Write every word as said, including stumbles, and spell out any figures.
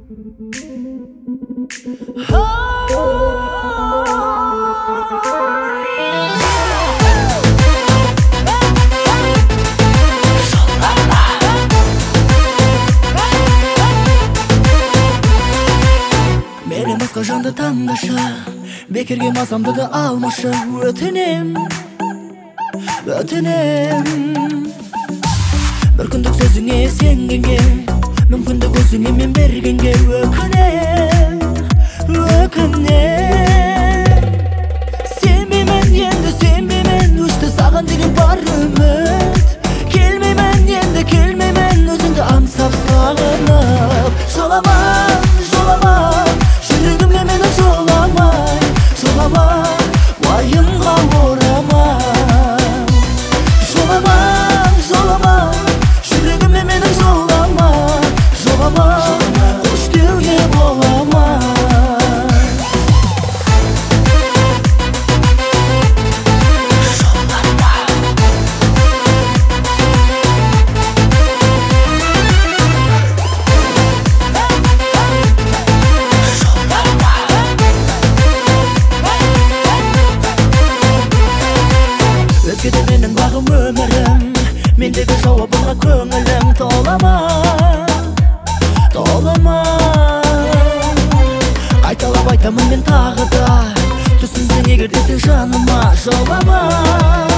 Meni басқа жанды таңдашы, бекерге мазамды да алмашы. Өтінем, өтінем, бір күндік сөзіңе сенгенге, мүмкіндік өзіңе мен бергенге. Өкінем, өкінем, сенбеймін енді, сенбеймін, өшті саған деген бар үміт. Келмеймін енді, келмеймін, өзіңді аңсап сағынып. Жоламан, жоламан, жүрегіме мені жоламай, жоламай, уайымға орамай. Жоламан, жоламан, жүрегіме мені жоламай, жоламай, қош деуге боламай. Өзгеде менің бағым өмірім, мендегі жауабыңа көңілім. Толама, толама, қайталап айтамын мен тағы да, түсінсең егер де сен жаныма. Жолама.